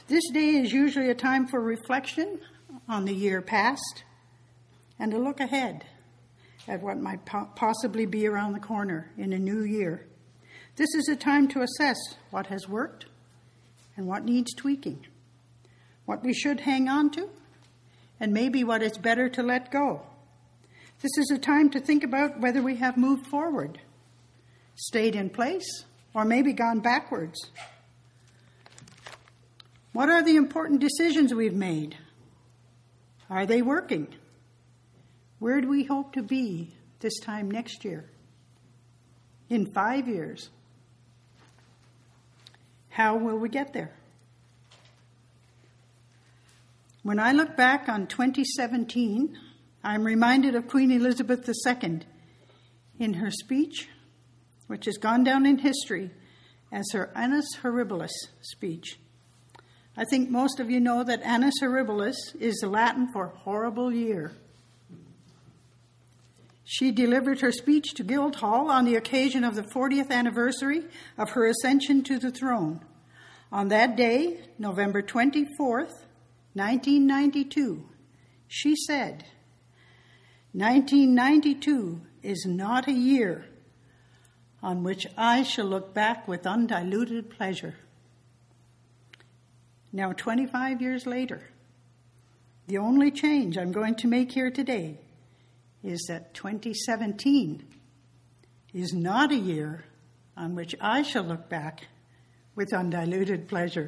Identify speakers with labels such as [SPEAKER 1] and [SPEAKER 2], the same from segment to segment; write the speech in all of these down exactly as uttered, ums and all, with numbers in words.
[SPEAKER 1] This day is usually a time for reflection on the year past and a look ahead at what might po- possibly be around the corner in a new year. This is a time to assess what has worked and what needs tweaking, what we should hang on to, and maybe what it's better to let go. This is a time to think about whether we have moved forward, stayed in place, or maybe gone backwards. What are the important decisions we've made? Are they working? Where do we hope to be this time next year? In five years? How will we get there? When I look back on twenty seventeen, I'm reminded of Queen Elizabeth the Second in her speech, which has gone down in history as her Annus Horribilis speech. I think most of you know that Annus Horribilis is Latin for horrible year. She delivered her speech to Guildhall on the occasion of the fortieth anniversary of her ascension to the throne. On that day, November twenty-fourth, nineteen ninety-two, she said, nineteen ninety-two is not a year on which I shall look back with undiluted pleasure. Now, twenty-five years later, the only change I'm going to make here today is that twenty seventeen is not a year on which I shall look back with undiluted pleasure.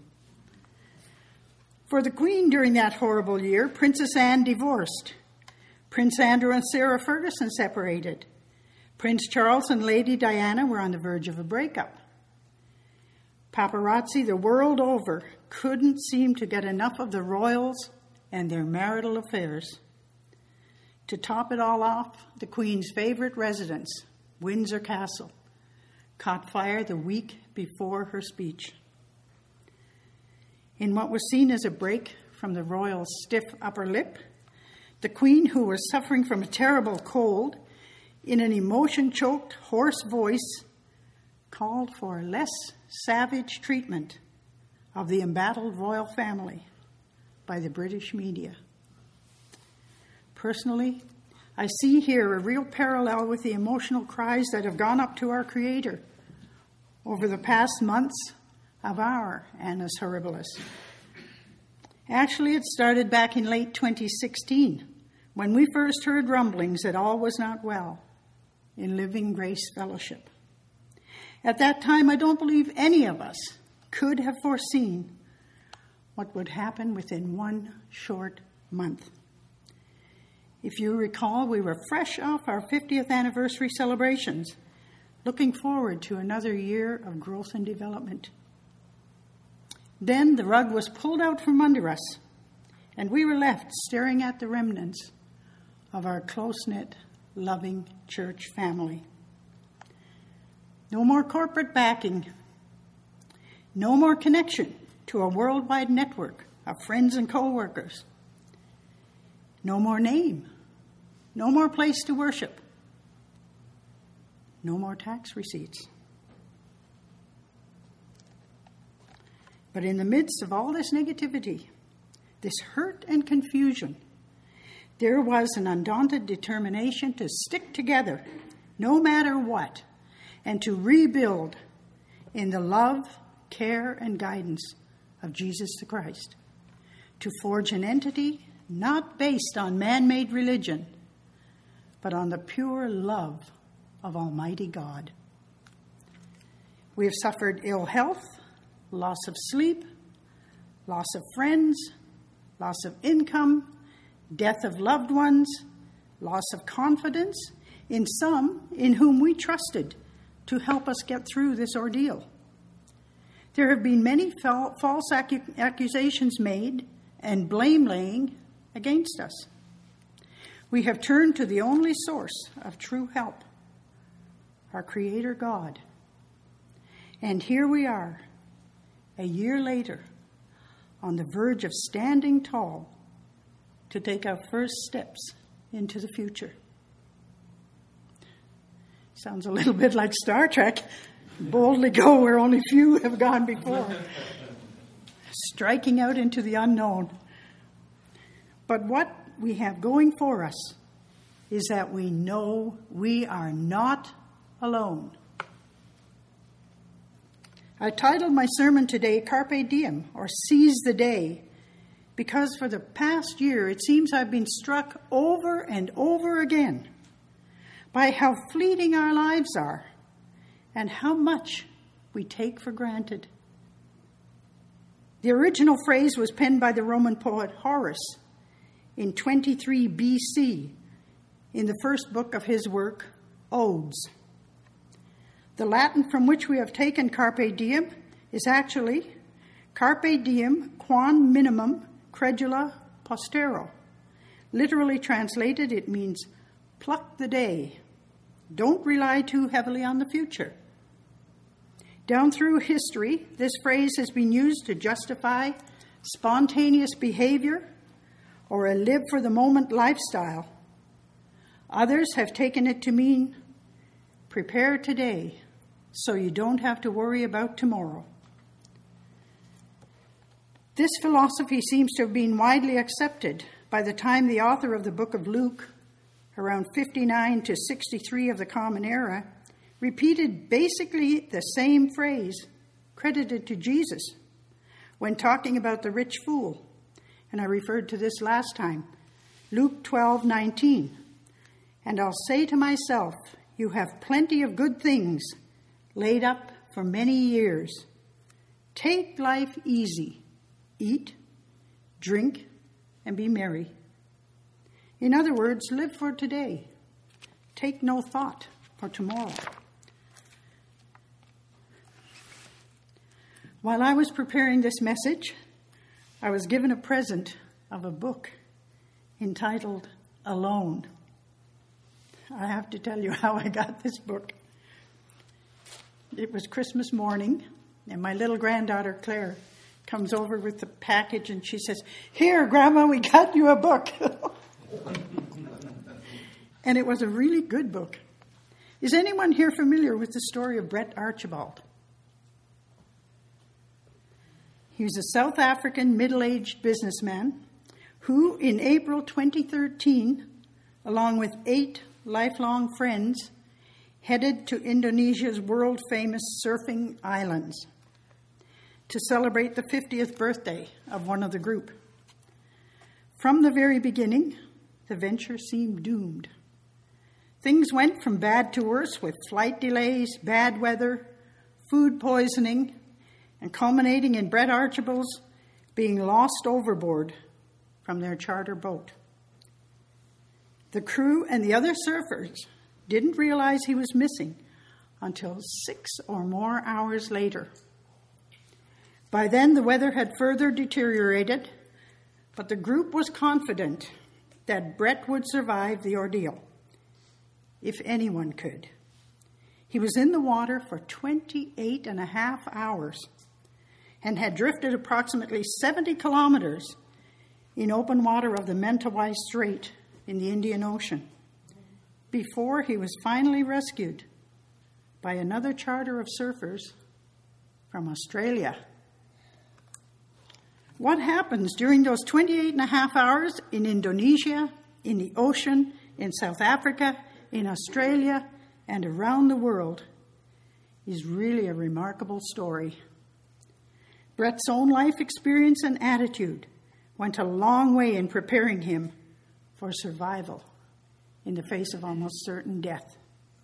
[SPEAKER 1] For the Queen during that horrible year, Princess Anne divorced. Prince Andrew and Sarah Ferguson separated. Prince Charles and Lady Diana were on the verge of a breakup. Paparazzi the world over couldn't seem to get enough of the royals and their marital affairs. To top it all off, the Queen's favorite residence, Windsor Castle, caught fire the week before her speech. In what was seen as a break from the royal stiff upper lip, the Queen, who was suffering from a terrible cold, in an emotion-choked, hoarse voice, called for less savage treatment of the embattled royal family by the British media. Personally, I see here a real parallel with the emotional cries that have gone up to our Creator over the past months of our Annus Horribilis. Actually, it started back in late twenty sixteen, when we first heard rumblings that all was not well in Living Grace Fellowship. At that time, I don't believe any of us could have foreseen what would happen within one short month. If you recall, we were fresh off our fiftieth anniversary celebrations, looking forward to another year of growth and development. Then the rug was pulled out from under us, and we were left staring at the remnants of our close-knit, loving church family. No more corporate backing. No more connection to a worldwide network of friends and co-workers. No more name. No more place to worship. No more tax receipts. But in the midst of all this negativity, this hurt and confusion, there was an undaunted determination to stick together, no matter what, and to rebuild in the love, care, and guidance of Jesus the Christ, to forge an entity not based on man-made religion, but on the pure love of Almighty God. We have suffered ill health, loss of sleep, loss of friends, loss of income, death of loved ones, loss of confidence in some in whom we trusted to help us get through this ordeal. There have been many fal- false accu- accusations made and blame-laying against us. We have turned to the only source of true help, our Creator God. And here we are, a year later, on the verge of standing tall to take our first steps into the future. Sounds a little bit like Star Trek. Boldly go where only few have gone before. striking out into the unknown. But what we have going for us is that we know we are not alone. I titled my sermon today, Carpe Diem, or Seize the Day, because for the past year it seems I've been struck over and over again by how fleeting our lives are and how much we take for granted. The original phrase was penned by the Roman poet Horace in twenty-three B C in the first book of his work, Odes. The Latin from which we have taken carpe diem is actually carpe diem quam minimum credula postero. Literally translated, it means pluck the day. Don't rely too heavily on the future. Down through history, this phrase has been used to justify spontaneous behavior or a live-for-the-moment lifestyle. Others have taken it to mean prepare today so you don't have to worry about tomorrow. This philosophy seems to have been widely accepted by the time the author of the book of Luke, around fifty-nine to sixty-three of the Common Era, repeated basically the same phrase credited to Jesus when talking about the rich fool. And I referred to this last time, Luke twelve nineteen. And I'll say to myself, you have plenty of good things laid up for many years. Take life easy. Eat, drink, and be merry. In other words, live for today. Take no thought for tomorrow. While I was preparing this message, I was given a present of a book entitled Alone. I have to tell you how I got this book. It was Christmas morning, and my little granddaughter, Claire, comes over with the package, and she says, "Here, Grandma, we got you a book." And it was a really good book. Is anyone here familiar with the story of Brett Archibald? He was a South African middle-aged businessman who, in April twenty thirteen, along with eight lifelong friends, headed to Indonesia's world-famous surfing islands to celebrate the fiftieth birthday of one of the group. From the very beginning, the venture seemed doomed. Things went from bad to worse with flight delays, bad weather, food poisoning, and culminating in Brett Archibald's being lost overboard from their charter boat. The crew and the other surfers didn't realize he was missing until six or more hours later. By then, the weather had further deteriorated, but the group was confident that Brett would survive the ordeal, if anyone could. He was in the water for twenty-eight and a half hours and had drifted approximately seventy kilometers in open water of the Mentawai Strait in the Indian Ocean before he was finally rescued by another charter of surfers from Australia. What happens during those twenty-eight and a half hours in Indonesia, in the ocean, in South Africa, in Australia, and around the world is really a remarkable story. Brett's own life experience and attitude went a long way in preparing him for survival in the face of almost certain death.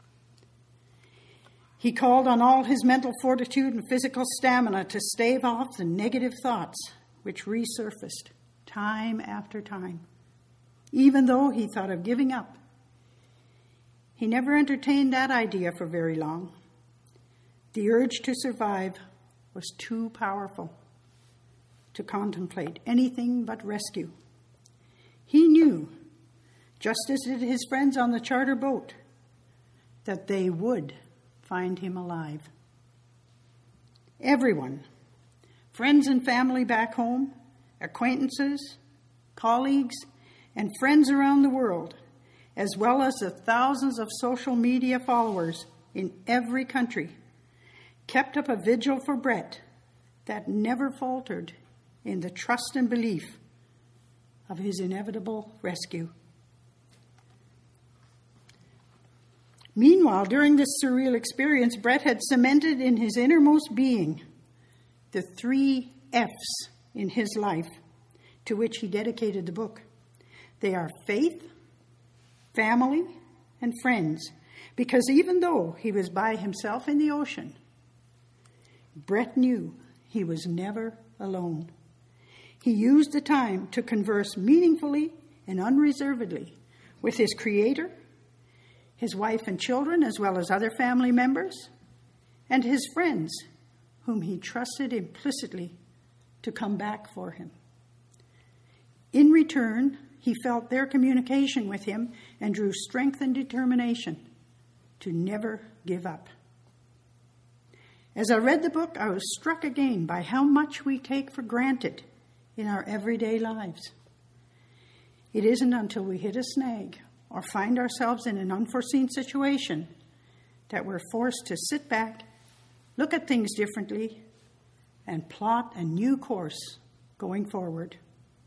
[SPEAKER 1] He called on all his mental fortitude and physical stamina to stave off the negative thoughts which resurfaced time after time, even though he thought of giving up. He never entertained that idea for very long. The urge to survive was too powerful to contemplate anything but rescue. He knew, just as did his friends on the charter boat, that they would find him alive. Everyone, friends and family back home, acquaintances, colleagues, and friends around the world, as well as the thousands of social media followers in every country, kept up a vigil for Brett that never faltered in the trust and belief of his inevitable rescue. Meanwhile, during this surreal experience, Brett had cemented in his innermost being the three F's in his life to which he dedicated the book. They are faith, family, and friends, because even though he was by himself in the ocean, Brett knew he was never alone. He used the time to converse meaningfully and unreservedly with his Creator, his wife and children, as well as other family members, and his friends, whom he trusted implicitly to come back for him. In return, he felt their communication with him and drew strength and determination to never give up. As I read the book, I was struck again by how much we take for granted in our everyday lives. It isn't until we hit a snag or find ourselves in an unforeseen situation that we're forced to sit back, look at things differently, and plot a new course going forward.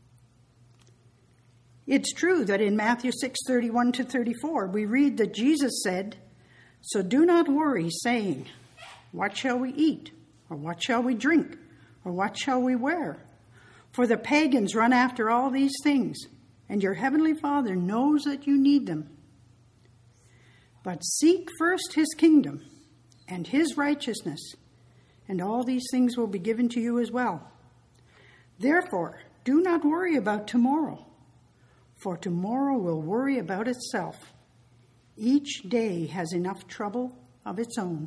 [SPEAKER 1] It's true that in Matthew six thirty-one to thirty-four, we read that Jesus said, "So do not worry, saying, 'What shall we eat? Or what shall we drink? Or what shall we wear?' For the pagans run after all these things, and your heavenly Father knows that you need them. But seek first his kingdom and his righteousness, and all these things will be given to you as well. Therefore, do not worry about tomorrow, for tomorrow will worry about itself. Each day has enough trouble of its own."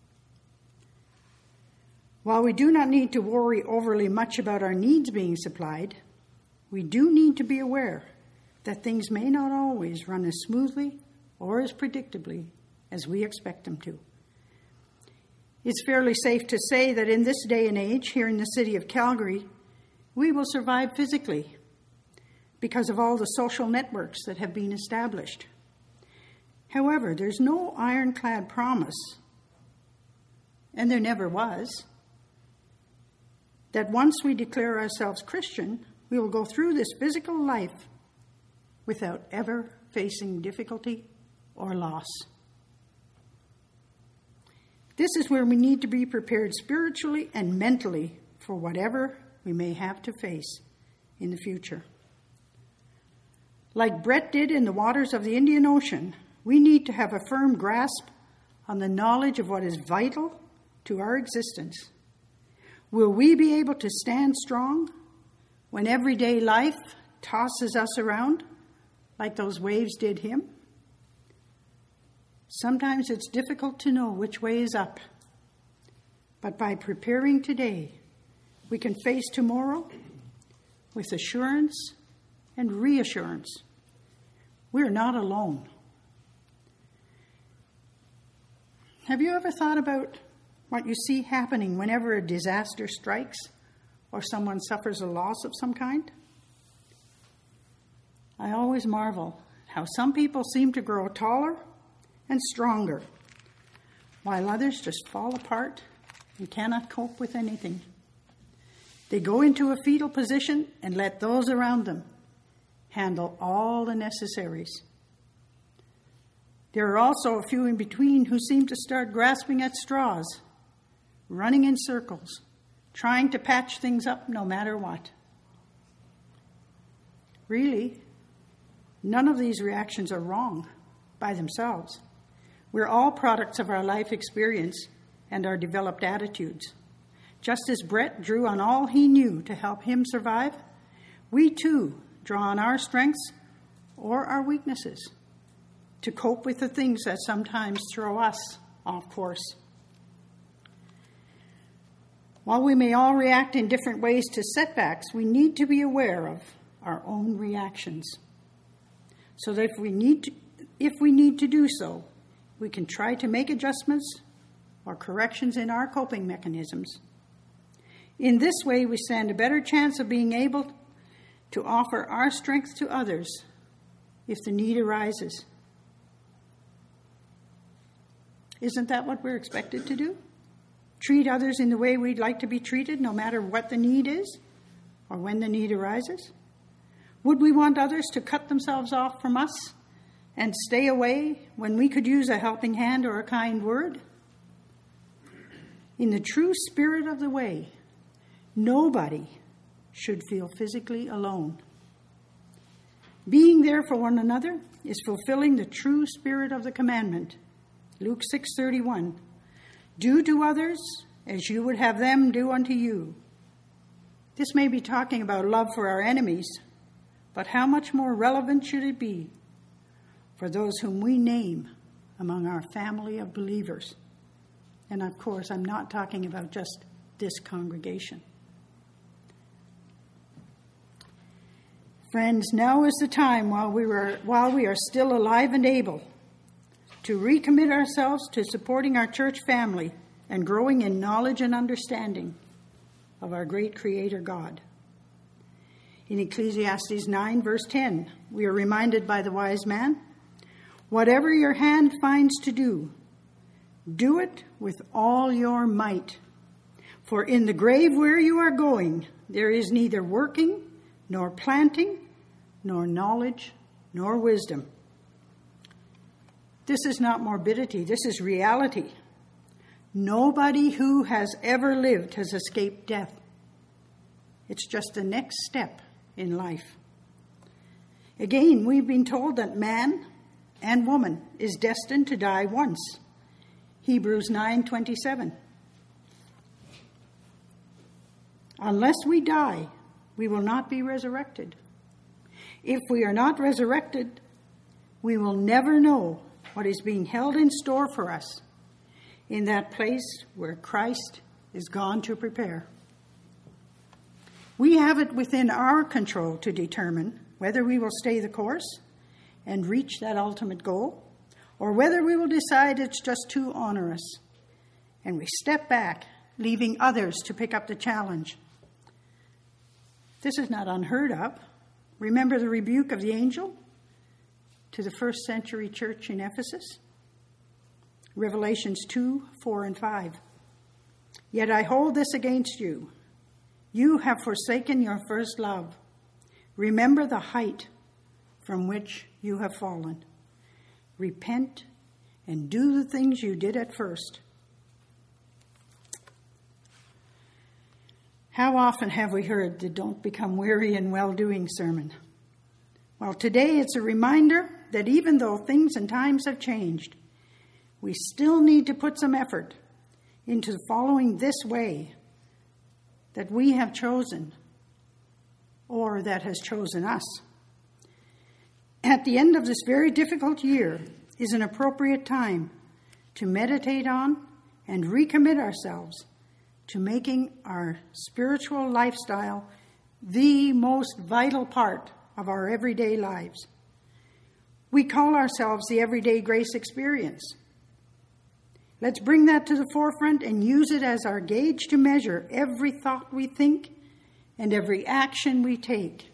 [SPEAKER 1] While we do not need to worry overly much about our needs being supplied, we do need to be aware that things may not always run as smoothly or as predictably as we expect them to. It's fairly safe to say that in this day and age, here in the city of Calgary, we will survive physically because of all the social networks that have been established. However, there's no ironclad promise, and there never was, that once we declare ourselves Christian, we will go through this physical life without ever facing difficulty or loss. This is where we need to be prepared spiritually and mentally for whatever we may have to face in the future. Like Brett did in the waters of the Indian Ocean, we need to have a firm grasp on the knowledge of what is vital to our existence. Will we be able to stand strong when everyday life tosses us around like those waves did him? Sometimes it's difficult to know which way is up, but by preparing today, we can face tomorrow with assurance and reassurance. We're not alone. Have you ever thought about what you see happening whenever a disaster strikes or someone suffers a loss of some kind? I always marvel how some people seem to grow taller and stronger, while others just fall apart and cannot cope with anything. They go into a fetal position and let those around them handle all the necessaries. There are also a few in between who seem to start grasping at straws, running in circles, trying to patch things up no matter what. Really, none of these reactions are wrong by themselves. We're all products of our life experience and our developed attitudes. Just as Brett drew on all he knew to help him survive, we too draw on our strengths or our weaknesses to cope with the things that sometimes throw us off course. While we may all react in different ways to setbacks, we need to be aware of our own reactions, so that if we need to, if we need to do so, we can try to make adjustments or corrections in our coping mechanisms. In this way, we stand a better chance of being able to offer our strength to others if the need arises. Isn't that what we're expected to do? Treat others in the way we'd like to be treated, no matter what the need is? or when the need arises? Would we want others to cut themselves off from us and stay away when we could use a helping hand or a kind word? In the true spirit of the way, nobody should feel physically alone. Being there for one another is fulfilling the true spirit of the commandment. Luke six thirty-one. Do to others as you would have them do unto you. This may be talking about love for our enemies, but how much more relevant should it be for those whom we name among our family of believers? And of course, I'm not talking about just this congregation. Friends, now is the time while we were while we are still alive and able to recommit ourselves to supporting our church family and growing in knowledge and understanding of our great Creator God. In Ecclesiastes nine, verse ten, we are reminded by the wise man, whatever your hand finds to do, do it with all your might. For in the grave where you are going, there is neither working, nor planting, nor knowledge, nor wisdom. This is not morbidity, this is reality. Nobody who has ever lived has escaped death. It's just the next step in life. Again, we've been told that man and woman is destined to die once. Hebrews nine twenty-seven. Unless we die, we will not be resurrected. If we are not resurrected, we will never know what is being held in store for us in that place where Christ is gone to prepare. We have it within our control to determine whether we will stay the course and reach that ultimate goal, or whether we will decide it's just too onerous and we step back, leaving others to pick up the challenge. This is not unheard of. Remember the rebuke of the angel to the first century church in Ephesus? Revelations two, four, and five. Yet I hold this against you. You have forsaken your first love. Remember the height from which you have fallen. Repent and do the things you did at first. How often have we heard the "don't become weary in well-doing" sermon? Well, today it's a reminder that even though things and times have changed, we still need to put some effort into following this way that we have chosen, or that has chosen us. At the end of this very difficult year is an appropriate time to meditate on and recommit ourselves to making our spiritual lifestyle the most vital part of our everyday lives. We call ourselves the Everyday Grace Experience. Let's bring that to the forefront and use it as our gauge to measure every thought we think and every action we take.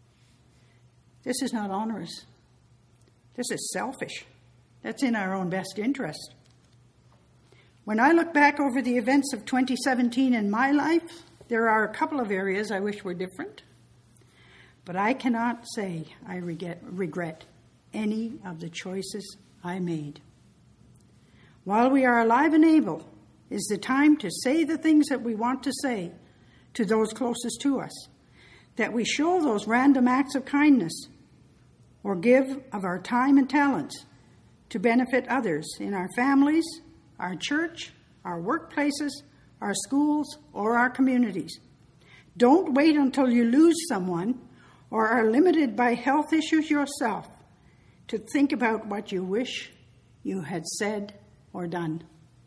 [SPEAKER 1] This is not onerous. This is selfish. That's in our own best interest. When I look back over the events of twenty seventeen in my life, there are a couple of areas I wish were different. But I cannot say I regret, regret any of the choices I made. While we are alive and able, is the time to say the things that we want to say to those closest to us, that we show those random acts of kindness, or give of our time and talents to benefit others in our families, our church, our workplaces, our schools, or our communities. Don't wait until you lose someone or are limited by health issues yourself to think about what you wish you had said or done.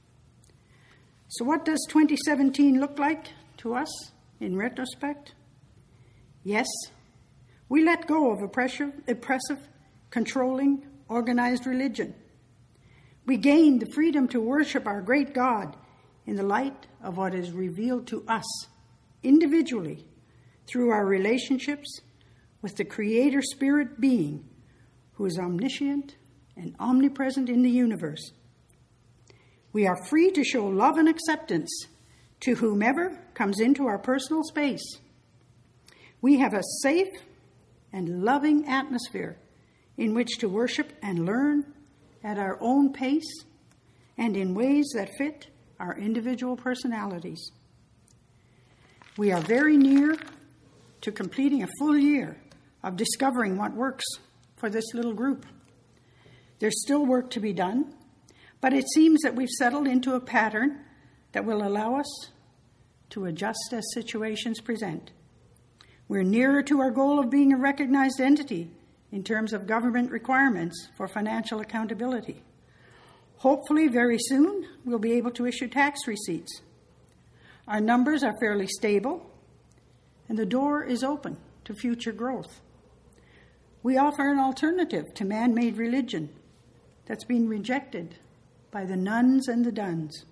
[SPEAKER 1] So what does twenty seventeen look like to us in retrospect? Yes, we let go of oppressive, oppressive, controlling, organized religion. We gained the freedom to worship our great God in the light of what is revealed to us individually through our relationships with the Creator Spirit being who is omniscient and omnipresent in the universe. We are free to show love and acceptance to whomever comes into our personal space. We have a safe and loving atmosphere in which to worship and learn at our own pace and in ways that fit our individual personalities. We are very near to completing a full year of discovering what works for this little group. There's still work to be done, but it seems that we've settled into a pattern that will allow us to adjust as situations present. We're nearer to our goal of being a recognized entity in terms of government requirements for financial accountability. Hopefully, very soon, we'll be able to issue tax receipts. Our numbers are fairly stable, and the door is open to future growth. We offer an alternative to man-made religion that's been rejected by the nuns and the duns.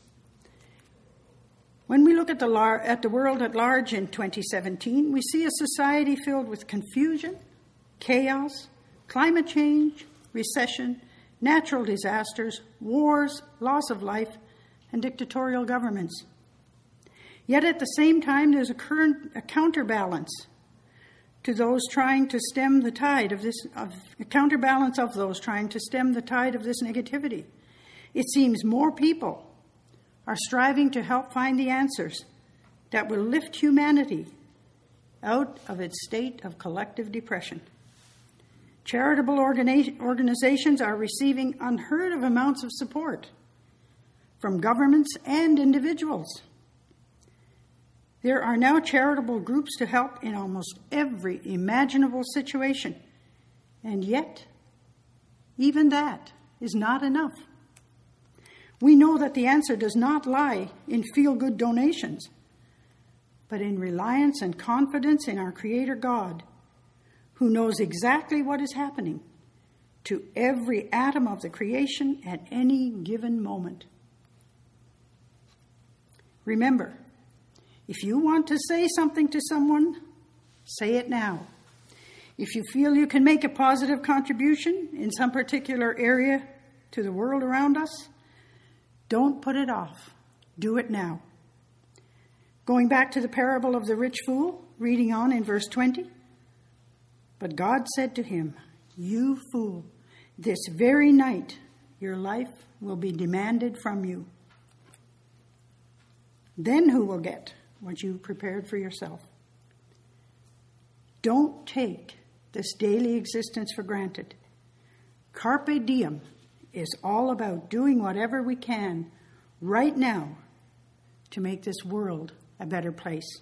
[SPEAKER 1] When we look at the, lar- at the world at large in twenty seventeen, we see a society filled with confusion, chaos, climate change, recession, natural disasters, wars, loss of life, and dictatorial governments. Yet at the same time, there's a, current, a counterbalance to those trying to stem the tide of this, of, a counterbalance of those trying to stem the tide of this negativity. It seems more people are striving to help find the answers that will lift humanity out of its state of collective depression. Charitable organi- organizations are receiving unheard of amounts of support from governments and individuals. There are now charitable groups to help in almost every imaginable situation, and yet, even that is not enough. We know that the answer does not lie in feel-good donations, but in reliance and confidence in our Creator God, who knows exactly what is happening to every atom of the creation at any given moment. Remember, if you want to say something to someone, say it now. If you feel you can make a positive contribution in some particular area to the world around us, don't put it off. Do it now. Going back to the parable of the rich fool, reading on in verse twenty. But God said to him, "You fool, this very night your life will be demanded from you. Then who will get what you prepared for yourself?" Don't take this daily existence for granted. Carpe diem is all about doing whatever we can right now to make this world a better place.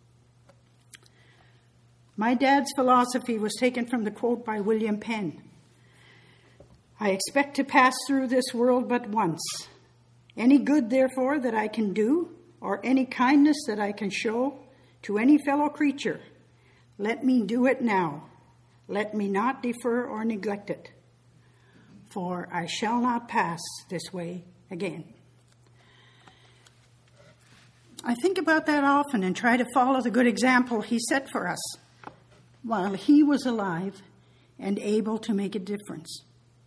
[SPEAKER 1] My dad's philosophy was taken from the quote by William Penn. "I expect to pass through this world but once. Any good, therefore, that I can do, or any kindness that I can show to any fellow creature, let me do it now. Let me not defer or neglect it, for I shall not pass this way again." I think about that often and try to follow the good example he set for us while he was alive and able to make a difference.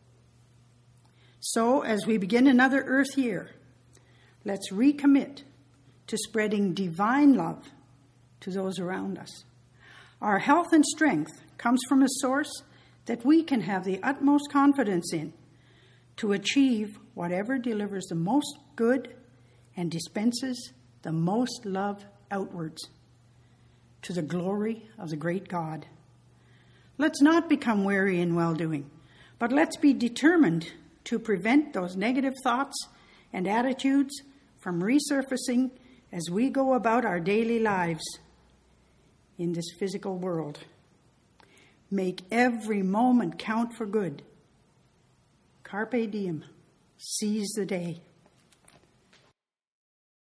[SPEAKER 1] So, as we begin another Earth year, let's recommit to spreading divine love to those around us. Our health and strength comes from a source that we can have the utmost confidence in to achieve whatever delivers the most good and dispenses the most love outwards to the glory of the great God. Let's not become weary in well-doing, but let's be determined to prevent those negative thoughts and attitudes from resurfacing as we go about our daily lives in this physical world. Make every moment count for good. Carpe diem. Seize the day.